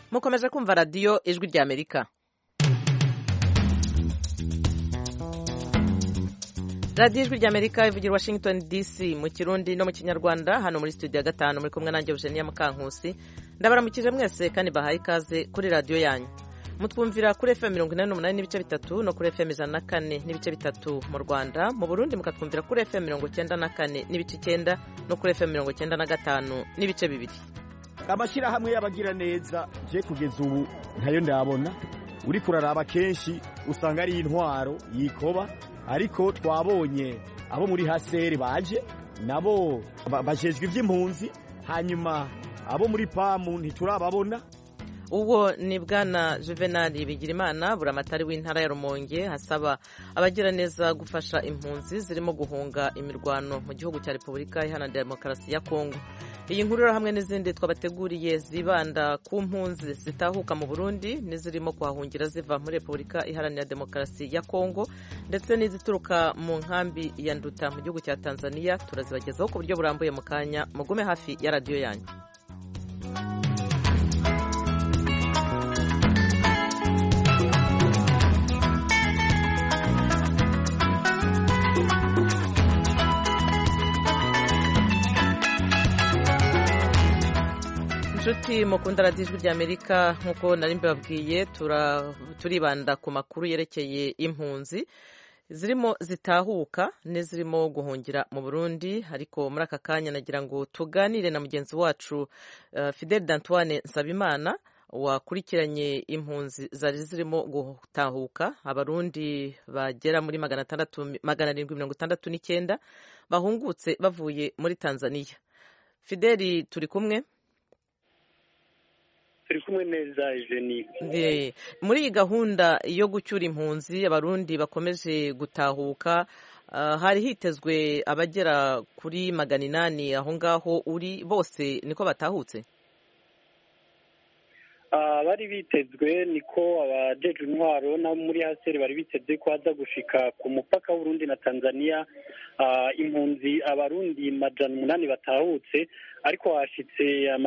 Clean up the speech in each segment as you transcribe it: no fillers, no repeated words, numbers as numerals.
mukomeje kumva radiyo ijwi rya Amerika. radiyo ijwi rya Amerika ivugira Washington DC mu Kirundi no mu Kinyarwanda. Hano muri studio ya gatanu muri kumwe nanjye Eugenia Mukankusi. Ndabaramukije mwese kandi bahaye ikaze kuri radiyo yanyu. Mutwumvira kuri FM 88 n'ibice bitatu no kuri FM 104 n'ibice bitatu mu Rwanda. Mu Burundi mukatwumvira kuri FM 94 n'ibice 9 no kuri FM 95 n'ibice bibiri. Amashirahamwe y'abagira neza je kugeza ubu ntayo ndabona. Uri kuraraba kenshi usanga ari intwaro yikoba, ariko twabonye abo muri hasere baje nabo bajejwe ivy'impunzi, hanyuma abo muri pamu ntiturababona. Uwo ni bwana Juvenal Bigirimana, buramatari w'intara ya Rumonge, hasaba abagira neza gufasha impunzi zirimo guhunga imirwano mu gihugu cya Repubulika Iharanira Demokarasi ya Kongo. Iyi nkuru hamwe n'izindi twabateguriye zibanda ku mpunzi zitahuka mu Burundi n'izirimo kuhahungira ziva muri Repubulika Iharanira Demokarasi ya Kongo ndetse n'izituruka mu nkambi ya Nduta mu gihugu cya Tanzania, turazibagezaho ku buryo burambuye mu kanya. Mugume hafi ya radiyo yanyu. Inshuti mukunda radiyo ijwi rya Amerika, nk'uko nari mbibabwiye, turibanda ku makuru yerekeye impunzi zirimo zitahuka n'izirimo guhungira mu Burundi. Ariko muri aka kanya nagira ngo tuganire na mugenzi wacu Fidel D'Antoine Nsabimana wakurikiranye impunzi zari zirimo gutahuka, abarundi bagera muri 769 bahungutse bavuye muri Tanzania. Fideli, turi kumwe? Turi kumwe neza Eugenie. Muri iyi gahunda yo gucyura impunzi abarundi bakomeje gutahuka, hari hitezwe abagera kuri 800 aho ngaho uri, bose niko batahutse? Bari bitezwe niko abajeje intwaro na muri haseri bari biteze ko haza gushika ku mupaka w'Urundi na Tanzania impunzi abarundi 800 batahutse, ariko hashitse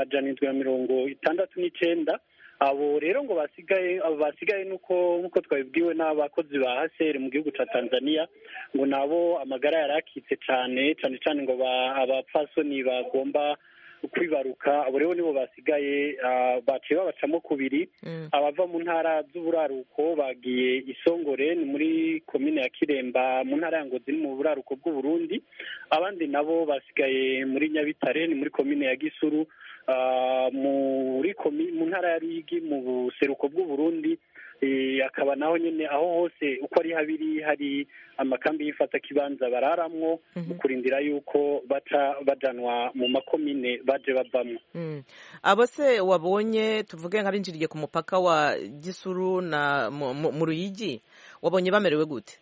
769. Abo rero ngo basigaye nuko twabibwiwe n'abakozi ba haseri mu gihugu ca Tanzania, ngo nabo amagara yarakitse cane ngo abapfasoni bagomba kwibaruka. Abo rero nibo basigaye, baciye babacamo kubiri. Abava mu ntara z'uburaruko bagiye Isongore, ni muri komine ya Kiremba mu ntara ya Ngozi mu buraruko bw'u Burundi. Abandi nabo basigaye muri Nyabitare, ni muri komine ya Gisuru, mu ntara ya Ruyigi mu buseruko bw'u Burundi. Akaba naho nyene aho hose uko ari habiri hari amakambi y'ifata kibanza bararamwo mu kurindira yuko bajanwa mu makomine baje bavamwo. Abo se wabonye, tuvuge nk'abinjiriye ku mupaka wa Gisuru na mu Ruyigi, wabonye bamerewe gute?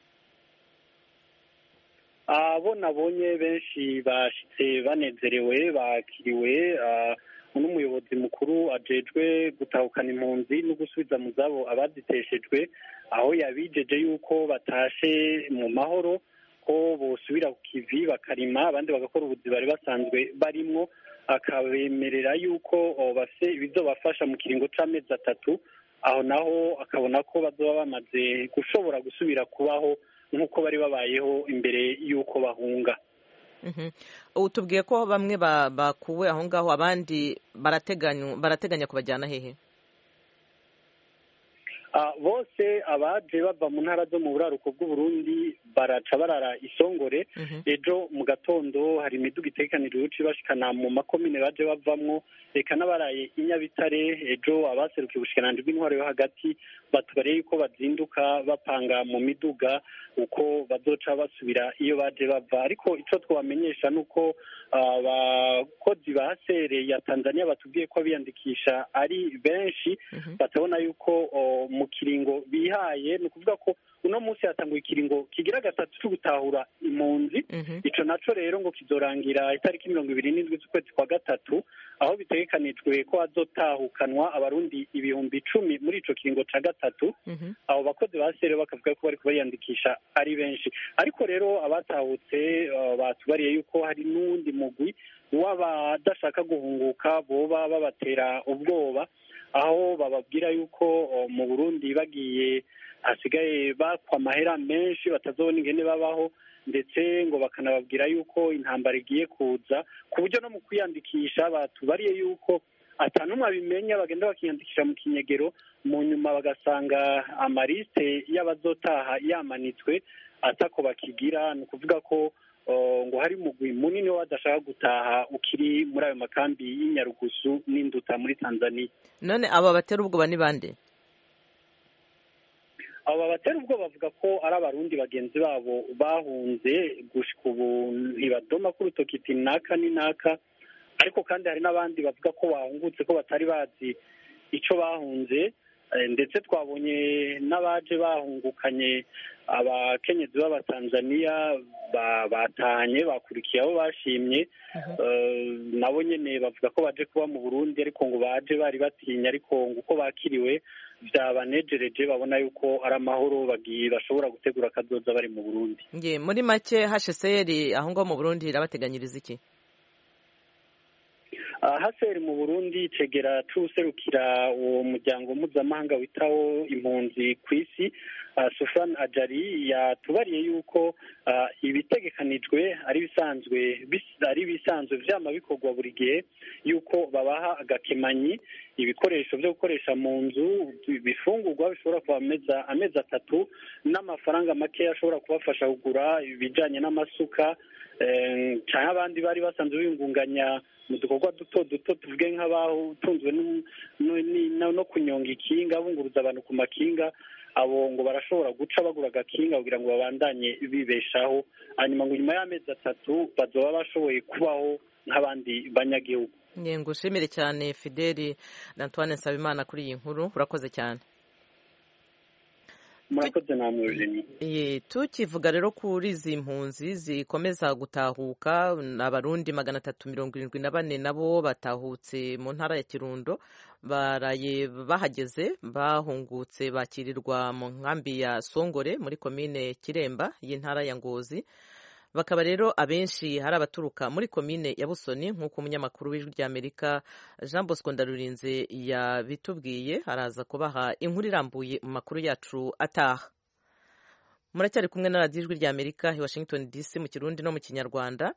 Abo nabonye benshi bashitse banezerewe, bakiriwe n'umuyobozi mukuru ajejwe gutahukana impunzi no gusubiza mu zabo abaziteshejwe, aho yabijeje yuko batashe mu mahoro, ko bosubira ku kivi bakarima, abandi bagakora ubuzi bari basanzwe barimwo. Akabemerera yuko bafise bizobafasha mu kiringo c'amezi 3, aho naho akabona ko bazoba bamaze gushobora gusubira kubaho nk'uko bari babayeho imbere y'uko bahunga. Utubwiye ko bamwe bakuwe aho ngaho, abandi barateganya kubajyana hehe? Bose abaje bava mu ntara zo mu buraruko bw'u Burundi baraca barara Isongore. Ejo mu gatondo hari imiduga itegekanijwe uci bashikana mu makomine baje bavamwo, reka n'abaraye i Nyabitare. Ejo abaserukiye ubushikiranganji bw'intwaro yo hagati batubariye yuko bazinduka bapanga mu miduga uko bazoca basubira iyo baje bava. Ariko ico twabamenyesha nuko abakozi ba hasere ya Tanzania batubwiye ko abiyandikisha ari benshi, batabona yuko mu kiringo bihaye, ni ukuvuga ko uno munsi hatanguye ikiringo kigira 3 cyo gutahura impunzi. Ico naco rero ngo kizorangira itariki 27 z'ukwezi kwa gatatu, aho bitegekanijwe ko hazotahukanwa abarundi 10,000 muri ico kiringo ca gatatu. Abo bakozi ba HCR bakavuga ko bariko bariyandikisha ari benshi, ariko rero abatahutse batubariye yuko hari n'uwundi mugwi w'abadashaka guhunguka boba babatera ubwoba, aho bababwira yuko mu Burundi bagiye hasigaye bakwa amahera menshi batazobona ingene babaho, ndetse ngo bakanababwira yuko intambara igiye kuza, ku buryo no mu kwiyandikisha batubariye yuko atanumwe abimenya, bagenda bakiyandikisha mu kinyegero, mu nyuma bagasanga amaliste y'abazotaha yamanitswe atako bakigira. Ni ukuvuga ko ngo hari umugwi munini badashaka gutaha ukiri muri ayo makambi y'Inyarugusu n'Induta muri Tanzania. None aba batera ubwoba ni bande? abo batera ubwo bavuga ko ari abarundi bagenzi babo bahunze gushika ubu ntibadoma ku rutoki iti naka ni naka, ariko kandi hari n'abandi bavuga ko bahungutse ko batari bazi ico bahunze, ndetse twabonye n'abaje bahungukanye abakenyezi b'abatanzaniya batanye bakurikiye abo bashimye, nabo nyene bavuga ko baje kuba mu Burundi ariko ngo baje bari batinya, ariko ngo uko bakiriwe vyabanejereje, babona yuko ari amahoro bashobora gutegura akazoza bari mu Burundi. Nge muri make HCR aho ngo mu Burundi irabateganyiriza iki? HCR mu Burundi cegera c'userukira uwo muryango mpuzamahanga witaho impunzi kw'isi, Sufan Ajari, yatubariye yuko ibitegekanijwe ari bisanzwe vyama bikorwa buri gihe, yuko babaha agakemanyi, ibikoresho vyo gukoresha mu nzu, ibifungurwa bishobora kuba amezi 3 n'amafaranga make ashobora kubafasha kugura ibijanye n'amasuka, canke abandi bari basanzwe bingunganya mu dukorwa duto duto tuvuge nk'abatunzwe no kunyonga ikinga, bunguruza abantu ku makinga, abo ngo barashobora guca bagura agakinga kugira ngo babandanye bibeshaho, hanyuma ngo nyuma y'amezi 3 bazoba bashoboye kubaho nk'abandi banyagihugu. Ngushimire cyane Fideli na Antoine Nsabimana kuri iyi nkuru, urakoze cyane. Murakoze namwe Eugenie. Tukivuga rero kuri izi mpunzi zikomeza gutahuka, abarundi 374 nabo batahutse mu ntara ya Kirundo, baraye bahageze bahungutse bakirirwa mu nkambi ya Songore muri komine Kiremba y'intara ya Ngozi. Bakaba rero abenshi hari abaturuka muri komine ya Busoni, nk'uko umunyamakuru w'Ijwi ry'Amerika Jean Bosco Ndarurinze yabitubwiye, araza kubaha inkuru irambuye mu makuru yacu ataha. Muracyari kumwe na Radio Ijwi ry'Amerika i Washington DC mu Kirundi no mu Kinyarwanda.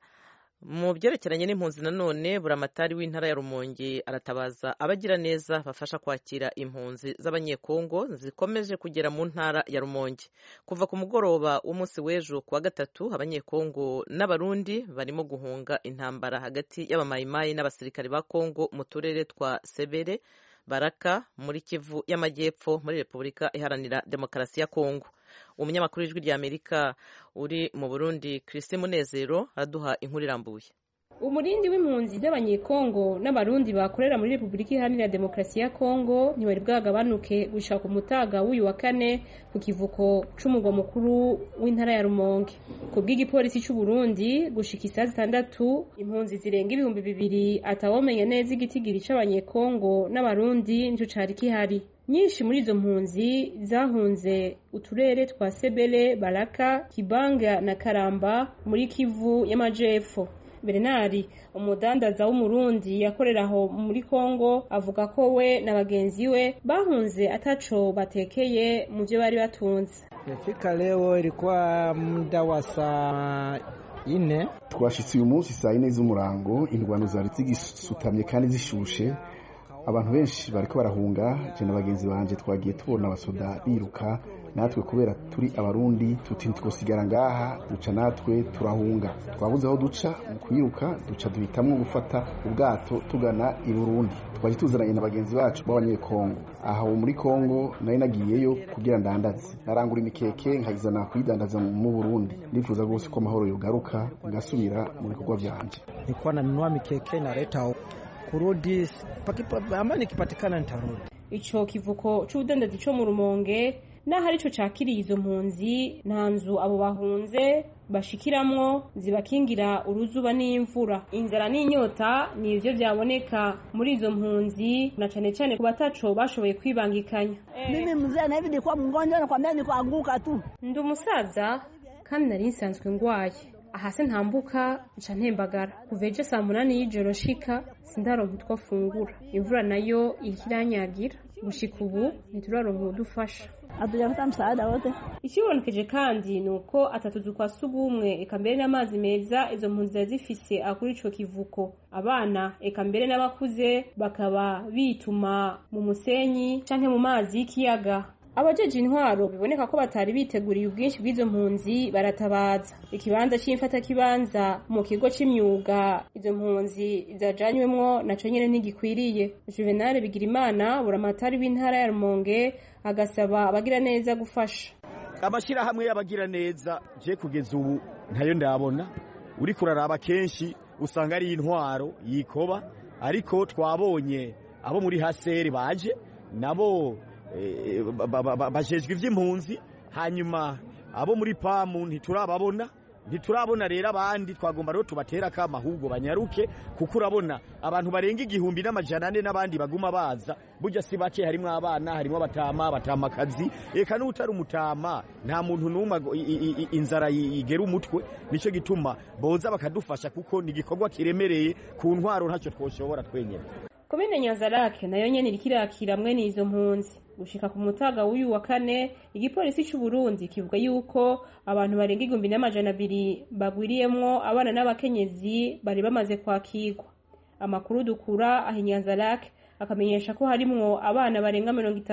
Mu byerekeranye n'impunzi nanone, buramatari w'intara ya Rumonge aratabaza abagira neza bafasha kwakira impunzi z'abanyekongo zikomeje kugera mu ntara ya Rumonge. Kuva ku mugoroba w'umunsi w'ejo kuwa gatatu, abanyekongo n'abarundi barimo guhunga intambara hagati y'abamayimayi n'abasirikare ba Kongo mu turere twa Sebere, Baraka muri Kivu y'Amajyepfo muri Repubulika Iharanira Demokarasi ya Kongo. Umunyamakuru w'Ijwi ry'Amerika uri mu Burundi Christine Munezero araduha inkuru irambuye. Umurindi w'impunzi z'abanyekongo n'abarundi bakorera muri Repubulika Iharanira Demokarasi ya Kongo ntibari bwagabanuke gushaka umutaga w'uyu wa kane ku kivuko c'umugwa mukuru w'intara ya Rumonge. Ku bw'igipolisi c'u Burundi gushika isaha 6 impunzi zirenga 2,000 atawomenya neza igitigiri c'abanyekongo n'abarundi nico cari kihari. Nyinshi muri izo mpunzi zahunze uturere twa Sebele, Baraka, Kibanga na Karamba muri Kivu y'Amajepfo. Bernard, umudandaza w'umurundi yakoreraho muri Kongo, avuga ko we na bagenzi we bahunze ataco batekeye mu byo bari batunze. Nifika leo ilikuwa muda wa saa 4. Twashitse uyu munsi saa 4 z'umurango, indwano zari zigisutamye kandi zishushe. Abantu benshi bariko barahunga, je na bagenzi banje twagiye tubona abasoda biruka, natwe kubera turi abarundi tuti twosigara ngaha, duca natwe turahunga. Twabuze aho duca mu kwiruka, duca duhitamwo gufata ubwato tugana i Burundi. Twaje tuzaranye na bagenzi bacu b'abanyekongo. Aho muri Kongo nari nagiyeyo kugira ndandaze. Narangura imikeke nkayizana kuyidandaza mu Burundi. Ndifuza rwose ko amahoro yogaruka ngasubira mu bikorwa byanje. Nilikuwa nanunua mikeke naleta kurudi amani kipatikana nitarudi. Ico kivuko c'ubudandazi co mu Rumonge naho arico cakiriye izo mpunzi, nta nzu abo bahunze bashikiramwo zibakingira uruzuba n'imvura. Inzara n'inyota ni ivyo vyaboneka muri izo mpunzi na cane cane ku bataco bashoboye kwibangikanya. Mimi mzee na hivi nilikuwa mgonjwa na kwambia niko anguka tu. Ndi umusaza kandi nari nsanzwe ngwaye. Ahase ntambuka nca ntembagara. Kuva ejo saa 8 y'ijoro shika sindaronka utwo fungura. Imvura nayo ikiranyagira. Gushika ubu ntituraronka udufasha. Atujafata msaada wote. Ikibonekeje kandi nuko atatuzu kwa sugumwe eka mbere n'amazi meza izo mpunzi zifise akuri ico kivuko. Abana eka mbere n'abakuze bakaba bituma mu musenyi canke mu mazi y'ikiyaga. Abajeje intwaro biboneka ko batari biteguriye ubwinshi bw'izo mpunzi baratabaza. Ikibanza c'imfata kibanza mu kigo c'imyuga izo mpunzi zajanywemwo naco nyene ntigikwiriye. Juvenal Bigirimana buramatari w'intara ya Rumonge agasaba abagira neza gufasha. Amashira hamwe y'abagira neza je kugeza ubu ntayo ndabona. Uri kuraraba kenshi usanga ari intwaro yikoba, ariko twabonye abo muri haseri baje nabo bajejwe ivy'impunzi, hanyuma abo muri pamu ntiturabona rero abandi twagomba rero tubatera kama ahubwo banyaruke, kuko urabona abantu barenga 1,400 n'abandi baguma baza burya si bake, harimo abana, harimo abatamakazi, eka n'utari umutama nta muntu numwe inzara yigera umutwe. Nico gituma boza bakadufasha kuko ni gikorwa kiremereye ku ntwaro ntacyo twoshobora twenyene. Komine Nyanzarake nayo nyene irikirakira mwene izo mpunzi. Gushika ku mutaga w'uyu wa kane igipolisi c'u Burundi kivuga yuko abantu barenga 1,200 bagwiriyemwo abana n'abakenyezi bari bamaze kwakirwa. Amakuru dukura aho Nyanzarake akamenyesha ko harimwo abana barenga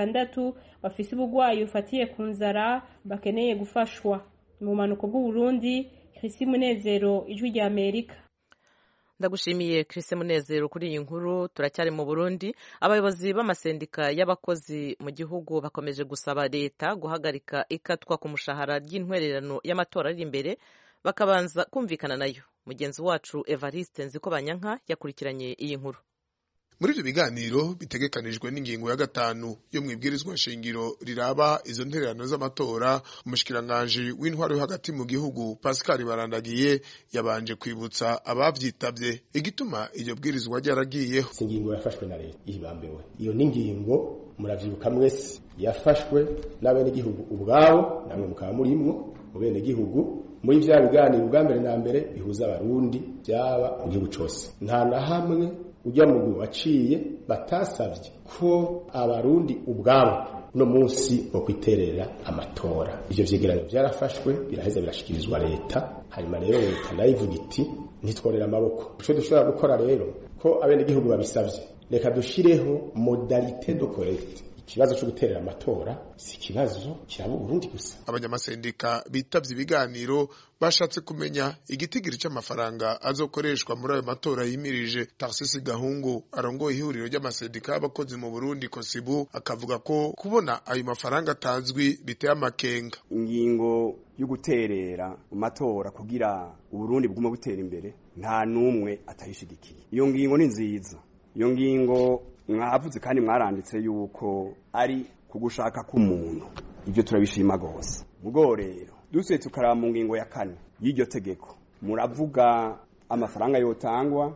60 bafise ubugwayi ufatiye ku nzara bakeneye gufashwa. Mu manuko bw'u Burundi, Chrisi Munezero, Ijwi rya Amerika. Ndagushimiye Chrise Munezero kuri iyi nkuru. Turacyari mu Burundi. Abayobozi b'amasendika y'abakozi mu gihugu bakomeje gusaba leta guhagarika ikatwa ku mushahara ry'intwererano y'amatora ari imbere bakabanza kumvikana nayo. Mugenzi wacu Evariste Nzikobanyanka yakurikiranye iyi nkuru. Muri ibyo biganiro bitegekanijwe n'ingingo ya 5 yo mwibwirizwa nshingiro riraba izo ntererano z'amatora, umushikiranganje w'intwaro yo hagati mu gihugu Pascal Barandagiye yabanje kwibutsa abavyitavye igituma iyo bwirizwa ryaragiyeho. Ingingo yafashwe na leta ihibambewe. Iyo ningingo muravyibuka mwese yafashwe n'abene gihugu ubwabo, namwe mukaba murimwo mu bene gihugu muri vya biganiro bwa mbere na mbere bihuza abarundi byaba mu gihugu cyose. Nta na hamwe ujya mu waciye batasavye ko abarundi ubwabo no munsi wo kwiterera amatora. Ivyo vyegeranyo byarafashwe biraheza birashikirizwa leta, hanyuma rero leta nayivuga iti ntitworera amaboko. Ico dushobora gukora rero ko abene gihugu babisavye, reka dushireho modalité de collecte. Ikibazo cyo guterera amatora si kibazo cyabo Burundi gusa. Abanyamasendika bitavye ibiganiro bashatse kumenya igitigiri cy'amafaranga azokoreshwa muri ayo matora yimirije. Tarsisi Gahungu arongoye ihuriro ry'amasendika y'abakozi mu Burundi Kosibu akavuga ko kubona ayo mafaranga atazwi biteye amakenga. Ingingo yo guterera mu matora kugira Uburundi buguma butera imbere nta numwe atayishigikiye. Iyo ngingo ni nziza. Iyo ngingo mwavuze kandi mwaranditse yuko ari kugushaka k'umuntu. Ibyo turabishima gose. Mugo rero duse tukaraba mu ngingo ya 4 y'iryo tegeko muravuga amafaranga yotangwa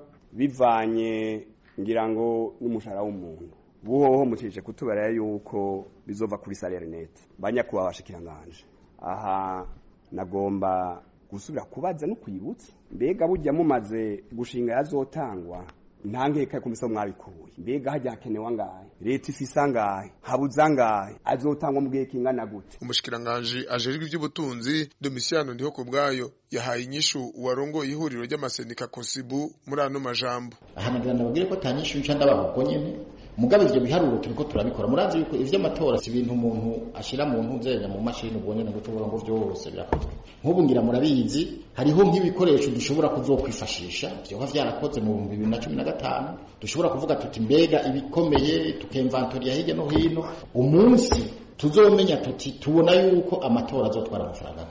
bivanye ngira ngo n'umushahara w'umuntu. Buhoho mutije kutubara yuko bizova kuri salaire net. Banyakuba bashikiranganje. Aha nagomba gusubira kubaza no kwibutsa mbega burya mumaze gushinga yazotangwa ntangeka kumisa mwabikuye. Mbega hajya hakenewe angahe, leta ifisa ngahe, habuza angahe, azotangwa mu gihe kingana gute. Umushikiranganje ajejwe iby'ubutunzi Domitiano ndiho ko bwayo yahaye inyishu uwarongoye ihuriro ry'amasendika Kosibu muri ano majambo. Ahanagirana bagire ko tanyishu ncanda bavuko nyene mugabe ivyo biharuro turiko turabikora. Muranzi yuko ivyo amatora si ibintu umuntu ashira mu ntunzenya mu mashini ubonye no gutubura ngo vyose birakozwe. Nk'ubu ngira murabizi hariho nk'ibikoresho dushobora kuzokwifashisha byo vyarakoze mu 2015 dushobora kuvuga tuti mbega ibikomeye tukemvantoria hirya no hino umunsi tuzomenya tuti tubona yuko amatora azotwara amafaranga nk'ayo.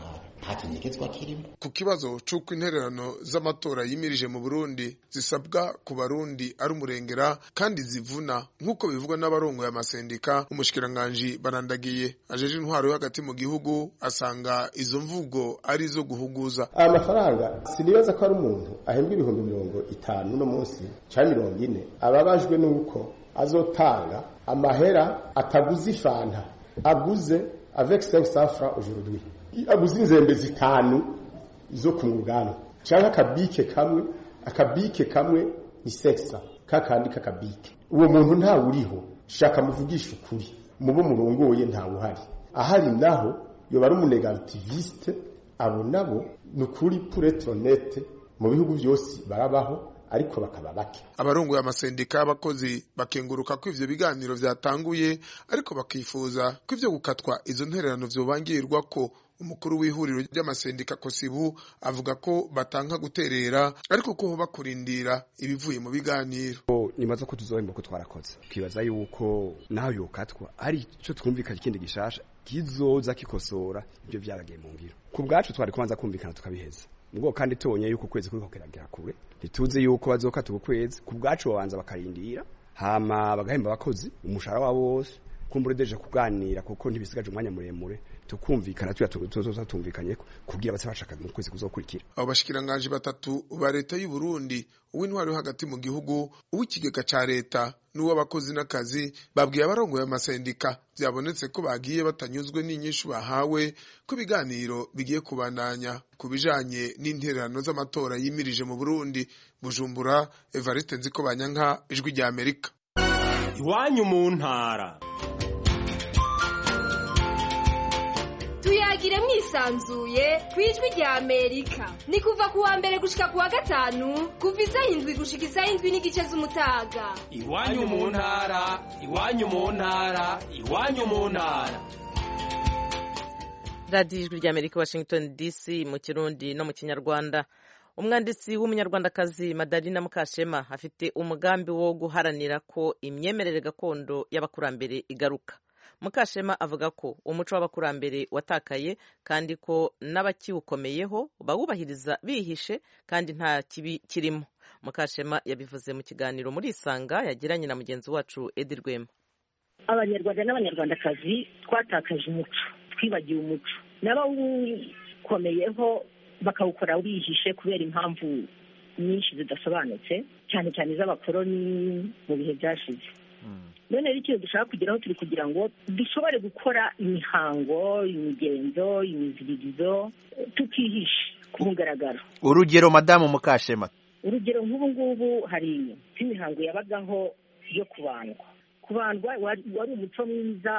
nta kinyegezwa kirimo. Ku kibazo c'uko intererano z'amatora yimirije mu Burundi zisabwa ku barundi ari umurengera kandi zivuna nk'uko bivugwa n'abarongoye amasendika, umushikiranganje Barandagiye ajeje intwaro yo hagati mu gihugu asanga izo mvugo ari zo guhuguza. Amafaranga sinibaza ko ari umuntu ahembwa ibihumbi 50 no munsi cyangwa 40 ababajwe nuko azotanga amahera ataguze ifanta aguze avec 500 francs aujourd'hui, aguze inzembe zitanu zo kumugana cyangwa akabike kamwe ni 600 kakandi kakabike. Uwo muntu nta uriho, shaka muvugisha ukuri, mubo murongoye nta uhari. Ahari naho yoba ari umunegativiste, abo nabo nukuri pour être honnête mu bihugu byose barabaho ariko bakaba bake. Abarongoye amasendika y'abakozi bakenguruka ko ivyo biganiro vyatanguye ariko bakifuza ko ivyo gukatwa izo ntererano vyobangirwa ko. Umukuru w'ihuriro ry'amasendika Kosibu avuga ko batanka guterera ariko ko bakurindira ibivuye mu biganiro. Nibaza ko tuzohemba ko twarakoze, kibaza yuko naho yokatwa ari cyo twumvikana ikindi gishasha kizoza kikosora ibyo byaragiye mu ngiro. Ku bwacu twari kubanza kumvikana tukabiheza, ubwo kandi tubonye yuko kwezi kuriko keragera kure ntituze yuko bazokata ukwezi. Ku bwacu babanza bakarindira hama bagahemba abakozi umushahara wabo wose, kumbure deje kuganira kuko ntibisigaje umwanya muremure tukumvikana tutumvikanye kugira base bashaka mu kwezi kuzokurikira. Abo bashikiranganje batatu ba leta y'u Burundi, uw'intwaro yo hagati mu gihugu, uw'ikigega ca leta n'uw'abakozi n'akazi babwiye abarongoye amasendika byabonetse ko bagiye batanyuzwe n'inyishu bahawe ko ibiganiro bigiye kubandanya kubijanye n'intererano z'amatora yimirije mu Burundi. Bujumbura, Evariste Nzikobanyanka, Ijwi rya Amerika. Iwanyu mu ntara. Tuyagire mwisanzuye kwijwi rya Amerika. Ni kuva kuwa mbere gushika kuwa gatanu kuva isaha 7 gushika isaha 7:15 z'umutaga. Iwanyu mu ntara, iwanyu mu ntara, iwanyu mu ntara. Radio Ijwi rya Amerika, Washington DC, mu Kirundi no mu Kinyarwanda. Umwanditsi w'umunyarwandakazi Madalina Mukashema afite umugambi wo guharanira ko imyemerere gakondo y'abakurambere igaruka. Mukashema avuga ko umuco w'abakurambere watakaye kandi ko n'abakiwukomeyeho bawubahiriza bihishe kandi nta kibi kirimo. Mukashema yabivuze mu kiganiro muri Isanga yagiranye na mugenzi wacu Edi Rwema. Abanyarwanda n'abanyarwandakazi twatakaje umuco, twibagiwe umuco, n'abawukomeyeho bakawukora bihishe kubera impamvu nyinshi zidasobanutse, cyane cyane iz'abakoloni mu bihe byashize. None ikintu dushaka kugeraho turi kugira ngo dushobore gukora imihango, imigenzo, imiziririzo tukihishe ku mugaragaro. Urugero Madamu Mukashema. Urugero nk'ubu ngubu hari imihango yabagaho yo kubandwa. Kubandwa wari umuco mwiza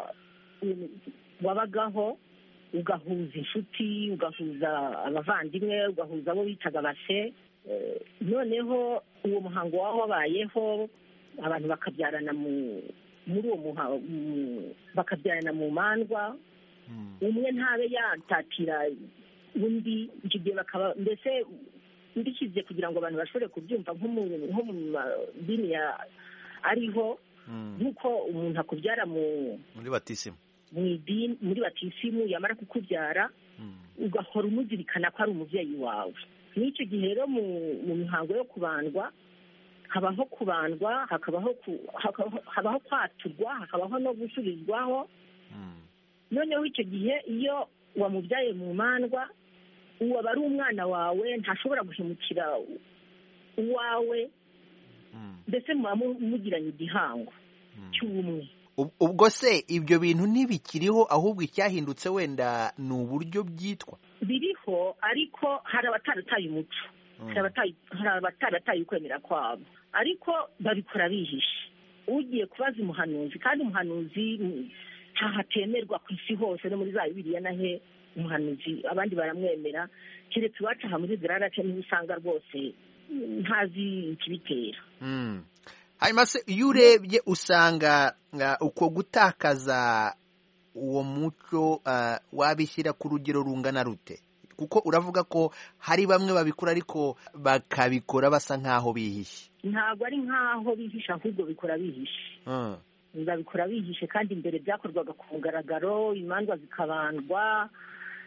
wabagaho, ugahuza inshuti, ugahuza abavandimwe, ugahuza abo bitaga base. Noneho uwo muhango wabayeho, abantu bakabyarana muri uwo muhango, bakabyarana mu mandwa, umwe ntabe yatatira undi, icyo gihe bakaba mbese ndishyize kugira ngo abantu bashobore kubyumva nko mu madini ariho, nk'uko umuntu akubyara muri batisimu, muri batisimu yamara kukubyara ugahora umuzirikana ko ari umubyeyi wawe. N'icyo gihe rero mu mihango yo kubandwa habaho kubandwa, habaho kwaturwa, hakabaho no gusubizwaho. Noneho icyo gihe iyo wamubyaye mu mandwa, uwaba ari umwana wawe ntashobora guhemukira uwawe, mbese muba mugiranye igihango cy'ubumwe. Ubwo se ibyo bintu ntibikiriho, ahubwo icyahindutse wenda ni uburyo byitwa? Biriho, ariko hari abatarataye umuco, hari abatarataye ukwemera kwabo, ariko babikora bihishe. Ugiye kubaza umuhanuzi, kandi umuhanuzi ntahatemerwa ku isi hose, no muri za Bibiliya nahe umuhanuzi abandi baramwemera, keretse iwacu aha muri Zirarace niho usanga rwose ntazi ikibitera. Hanyuma se iyo urebye usanga uko gutakaza uwo muco wabishyira ku rugero rungana rute? Kuko uravuga ko hari bamwe babikora ariko bakabikora basa nk'aho bihishe. Ntabwo ari nk'aho bihishe, ahubwo bikora bihishe. Babikora bihishe, kandi mbere byakorwaga ku mugaragaro, imandwa zikabandwa,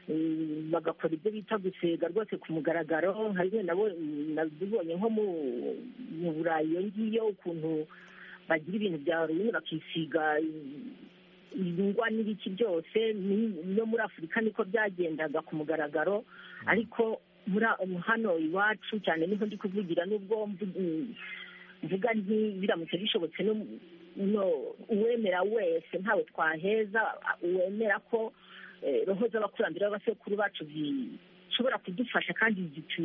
bagakora ibyo bita gusega rwose ku mugaragaro nka bimwe nabibonye nko mu Burayi iyo ngiyo ukuntu bagira ibintu bya Halloween bakisiga ingwa n'ibiki byose no muri Afurika niko byagendaga ku mugaragaro ariko hano iwacu cyane niho ndi kuvugira n'ubwo mvuga nti biramutse bishobotse uwemera wese ntawe twaheza uwemera ko roho z'abakurambere b'abasekuru bacu zishobora kudufasha kandi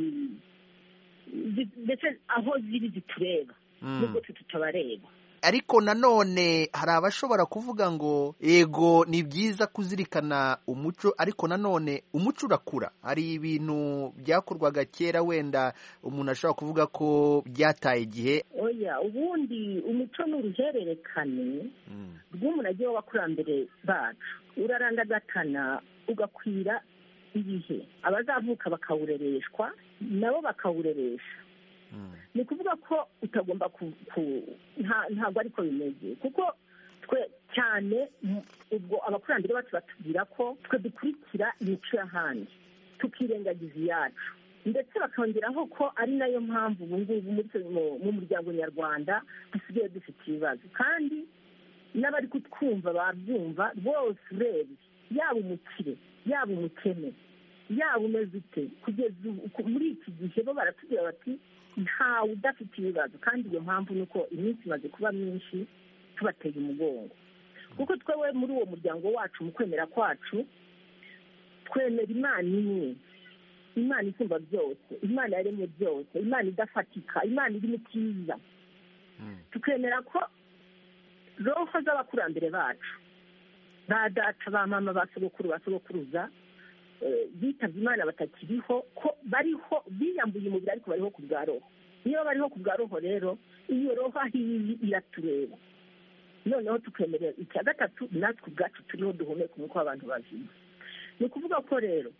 ndetse aho ziri zitureba nubwo tutabareba. Ariko nanone hari abashobora kuvuga ngo ego ni byiza kuzirikana umuco, ariko nanone umuco urakura. Hari ibintu byakorwaga kera wenda umuntu ashobora kuvuga ko byataye igihe. Oya, ubundi umuco ni uruhererekane rw'umurage w'abakurambere bacu, urarandagatana ugakwira ibihe, abazavuka bakawurereshwa nabo bakawureresha. Ni kuvuga ko utagomba ntabwo ariko bimeze, kuko twe cyane ubwo abakurambere bacu batubwira ko twe dukurikira imico y'ahandi tukirengagiza iyacu, ndetse bakongeraho ko ari nayo mpamvu ubu ngubu mu muryango nyarwanda dusigaye dufite ibibazo, kandi n'abari kutwumva babyumva bose urebye, yaba umukire yaba umukene yaba umeze ute, kugeza muri iki gihe bo baratubwira bati ntawe udafite ibibazo, kandi iyo mpamvu ni uko iminsi imaze kuba myinshi tubateye umugongo, kuko twewe muri uwo muryango wacu mu kwemera kwacu twemera Imana imwe, Imana isumba byose, Imana yaremye byose, Imana idafatika, Imana iri mu cyiza. Tukemera ko roho z'abakurambere bacu, ba data, ba mama, ba sogokuru, ba sogokuruza bitabye Imana batakiriho, ko bariho biyambuye umubiri ariko bariho ku bwa roho. Niyo bariho ku bwa roho rero, iyo roho ahiyi iratureba. Noneho tukemerera icya gatatu, natwe ubwacu turiho duhumeka umwuka w'abantu bazima. Ni ukuvuga ko rero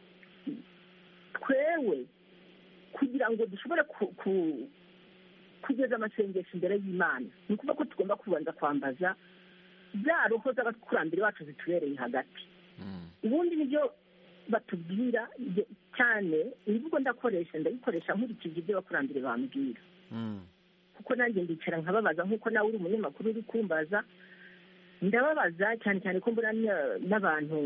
twewe kugira ngo dushobore kugeza amasengesho imbere y'Imana, ni ukuvuga ko tugomba kubanza kwambaza za roho z'abakurambere bacu zitubereye hagati. Ubundi nibyo batubwira cyane, imvugo ndayikoresha nkurikije ibyo abakurambere bambwira, kuko nanjye ndicara nkababaza nk'uko nawe uri umunyamakuru uri kumbaza, ndababaza cyane cyane ko mbona n'abantu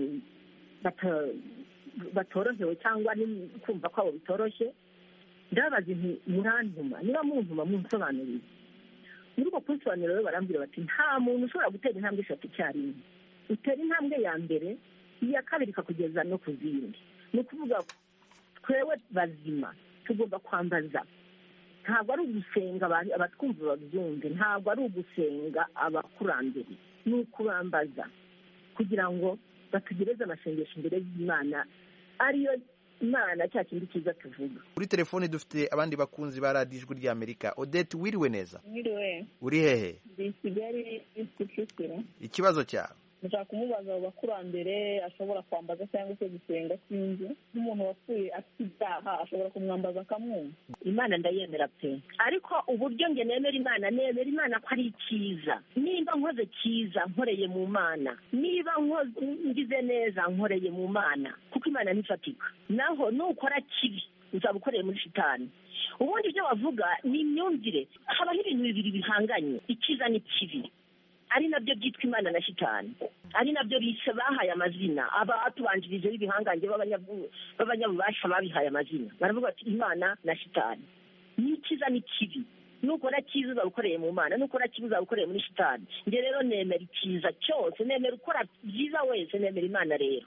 batorohewe cyangwa kumva ko abo bitoroshye, ndababaza nti murantuma, niba muntuma munsobanurire. Muri uko kunsobanurira rero barambwira bati nta muntu ushobora gutera intambwe 3 icyarimwe, utera intambwe ya mbere, iya kabiri ikakugeza no ku zindi. Ni ukuvuga ko twewe bazima tugomba kwambaza, ntabwo ari ugusenga abatwumva babyumve, ntabwo ari ugusenga abakurambere, ni ukubambaza kugira ngo batugereze amasengesho imbere y'Imana, ariyo Imana cya kindi cyiza tuvuga. Kuri telefone dufite abandi bakunzi ba Radio Ijwi ry'Amerika. Odette, wiriwe neza? Wiriwe. Uri hehe? Ndi Kigali Kicukiro. Ikibazo cyawe? Ndashaka kumubaza abo bakurambere ashobora kwambaza cyangwa se gusenga sinzi, nk'umuntu wapfuye afite ibyaha ashobora kumwambaza akamwumva. Imana ndayemera pe, ariko uburyo nge nemera Imana ko ari icyiza. Niba nkoze cyiza nkoreye mu Mana, niba ngize neza nkoreye mu Mana, kuko Imana ntifatika. Naho nukora kibi uzaba ukoreye muri shitani. Ubundi ibyo bavuga ni imyumvire, habaho ibintu bibiri bihanganye, icyiza n'ikibi, ari nabyo byitwa Imana na shitani, ari nabyo bishe bahaye amazina, abatubanjirije b'ibihangange b'abanyabubasha babihaye amazina, baravuga ati Imana na shitani. Ni icyiza n'ikibi, nukora cyiza uzaba ukoreye mu Mana, nukora kibi uzaba ukoreye muri shitani. Nge rero nemera icyiza cyose, nemera ukora byiza wese, nemera Imana rero.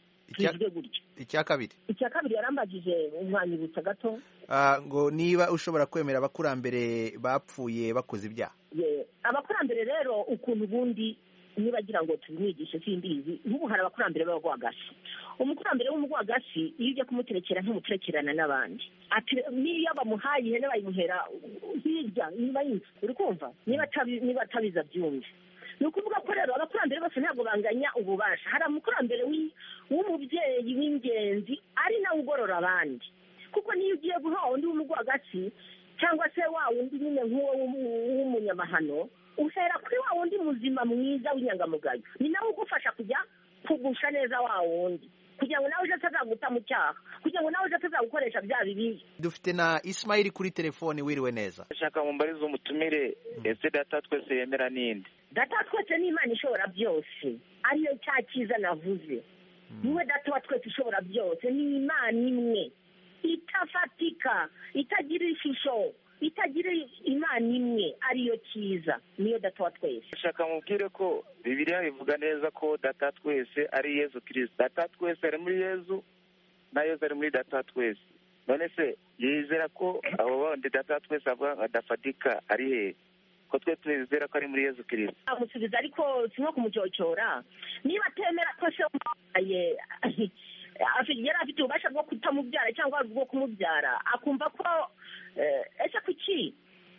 Icya kabiri yarambagije umwanyibutsa gato, ngo niba ushobora kwemera abakurambere bapfuye bakoze ibyaha. Abakurambere rero ukuntu ubundi nibagira ngo tubimwigishe simbizi, nk'ubu hari abakurambere b'abagwagashi. Umukurambere w'umugwagashi iyo ujya kumuterekera ntumuterekerana n'abandi, niyo bamuhaye ihene bayimuhera hirya niba yinshi, uri kumva, niba atabiza byumve. Ni ukuvuga ko rero abakurambere bose ntabwo banganya ububasha. Hari umukurambere w'umubyeyi w'ingenzi ari nawe ugorora abandi, kuko niyo ugiye guha undi w'umugwagashi cyangwa se wa wundi nyine nk'uwo w'umunyamahano, uhera kuri wa wundi muzima mwiza w'inyangamugayo, ni nawe ugufasha kujya kugusha neza wa wundi. kugira ngo nawe uje atazaguta mu cyaha, kugira ngo nawe uje atazagukoresha bya bibi. Dufite na Ismail kuri telefone. Wiriwe neza. Ndashaka mumbarize umutumire, ese data twese yemera ninde? Data twese ni Imana ishobora byose, ariyo cya cyiza navuze. Niwe data wa twese ishobora byose, ni Imana imwe itafatika, itagira ishusho, itagira Imana imwe, ariyo cyiza, niyo data wa twese. Ndashaka mubwire ko Bibiliya ivuga neza ko data twese ari Yesu Kristo. Data twese ari muri Yesu na Yesu ari muri data twese. None se yizera ko abo bandi data twese avuga adafatika ari he? Ko twe twizera ko ari muri Yesu Kristo. Amusubiza ariko sinko kumucyocora. Niba atemera ko se umpaye yari afite ububasha bwo kutamubyara cyangwa bwo kumubyara, akumva ko ese kuki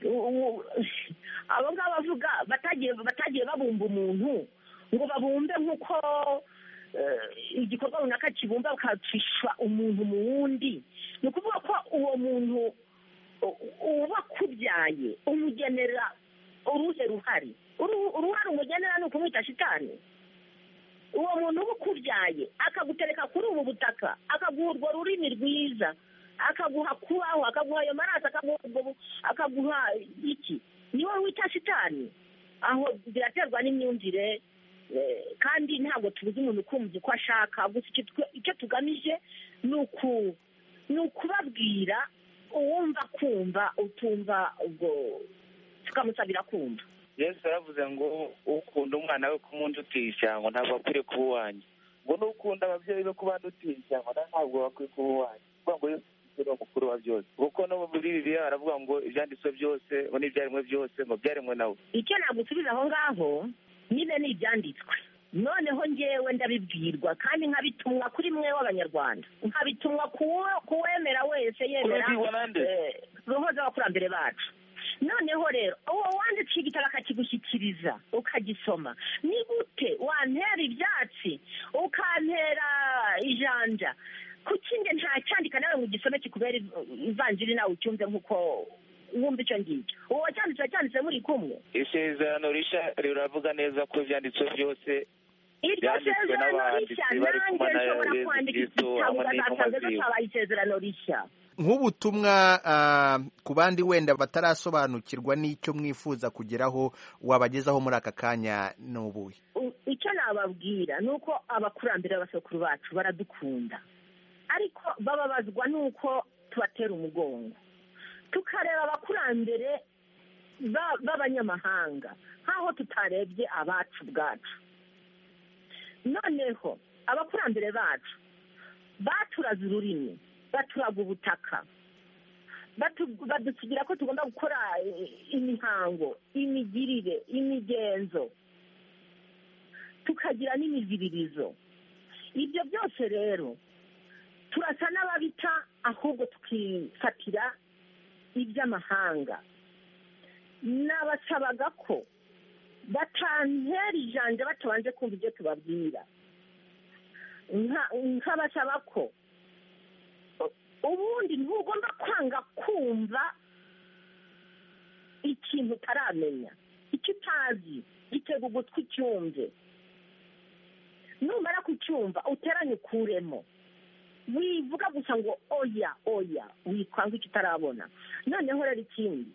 abo ngabo bavuga batagiye babumba umuntu ngo babumbe nk'uko igikorwa runaka kibumba bakacisha umuntu mu wundi. Ni ukuvuga ko uwo muntu uba kubyaye umugenera uruhe ruhari, uruhare umugenera ni ukumwita shitani. Uwo muntu uba ukubyaye akagutereka kuri ubu butaka, akaguha urwo rurimi rwiza, akaguha kubaho, akaguha ayo maraso, akaguha iki, ni wowe wita shitani. Aho biraterwa n'imyumvire, kandi ntabwo tubuze umuntu kumva uko ashaka. Gusa icyo tugamije ni ukubabwira, uwumva kumva, utumva ubwo tukamusabira kumva. Yesu yaravuze ngo ukunda umwana we kumundutisha ngo ntabwo akwiriye kuba uwanjye, ngo n'ukunda ababyeyi be kubandutisha ngo ntabwo bakwiye kuba uwanjye. Ngo Yesu ni umukuru wa byose, kuko no muri Bibiliya aravuga ngo ibyanditswe byose ngo n'ibyaremwe byose ngo byaremwe nawe. Icyo nagusubiza aho ngaho nyine ni ibyanditswe, noneho njyewe ndabibwirwa kandi nkabitumwa kuri mwe w'Abanyarwanda, nkabitumwa kuwemera wese yemera roho z'abakurambere bacu. Noneho rero uwo wanditse igitabo akakigushyikiriza ukagisoma, ni gute wantera ibyatsi ukantera ijanja? Kuki nge ntacyandika nawe ngo ugisome kikubera ivanjiri nawe ucyumve nk'uko wumva icyo ngicyo? Uwo cyanditse muri kumwe. Isezerano rishya riravuga neza ko ibyanditswe byose iryo sezerano rishya nanjye nshobora kwandika igitabo ugasanga twabaye isezerano rishya. Nk'ubutumwa ku bandi wenda batarasobanukirwa n'icyo mwifuza kugeraho, wabagezaho muri aka kanya n'ubuye? Icyo nababwira ni uko abakurambere b'abasokuru bacu baradukunda, ariko bababazwa n'uko tubatera umugongo, tukareba abakurambere b'abanyamahanga nk'aho tutarebye abacu bwacu. Noneho abakurambere bacu baturaze ururimi, baturaga ubutaka, badusigira ko tugomba gukora imihango, imigirire, imigenzo, tukagira n'imiziririzo. Ibyo byose rero turasa n'ababita, ahubwo tukifatira iby'amahanga. Nabasabaga ko batantera ijanja batabanje kumva ibyo tubabwira, nkabasaba ko ubundi ntugomba kwanga kumva ikintu utaramenya. Icyo utazi gitega ugutwi cyumve, numara kucyumva uteranye ukuremo. Wivuga gusa ngo oya wikwanga icyo utarabona. Noneho rero ikindi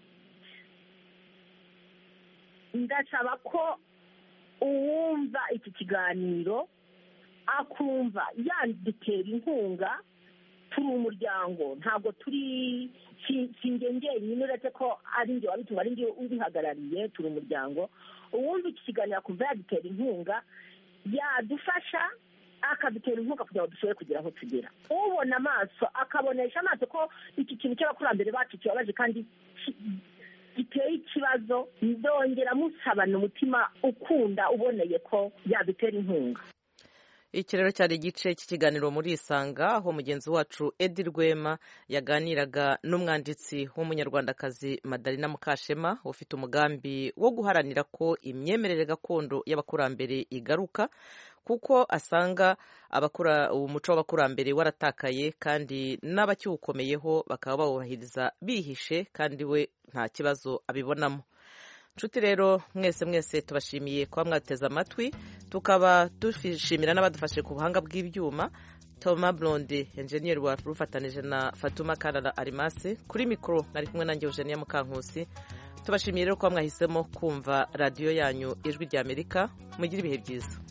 ndasaba ko uwumva iki kiganiro akumva yanditera inkunga. Turi umuryango, ntabwo turi singe njyenyine, uretse ko ari njye wabitumva, ari njye ubihagarariye. Turi umuryango. Uwumva iki kiganiro akumva yadutera inkunga, yadufasha akadutera inkunga kugira ngo dushobore kugera aho tugera. Ubona amaso akabonesha amaso ko iki kintu cy'abakurambere bacu kibabaje kandi giteye ikibazo, ndongera musabana umutima ukunda uboneye ko yadutera inkunga. Iki rero cyari igice cy'ikiganiro muri Isanga, aho mugenzi wacu Edi Rwema yaganiraga n'umwanditsi w'umunyarwandakazi Madalina Mukashema ufite umugambi wo guharanira ko imyemerere gakondo y'abakurambere igaruka, kuko asanga umuco w'abakurambere waratakaye kandi n'abakiwukomeyeho bakaba bawubahiriza bihishe, kandi we nta kibazo abibonamo. nshuti rero mwese tubashimiye kuba mwateze amatwi, tukaba dushimira n'abadufashe ku buhanga bw'ibyuma, Thomas Blonde engineer wa rufatanije na Fatuma Karara Arimasi, kuri mikoro nari kumwe nanjye Eugenia Mukankusi. Tubashimiye rero kuba mwahisemo kumva radiyo yanyu Ijwi ry'Amerika. Mugire ibihe byiza.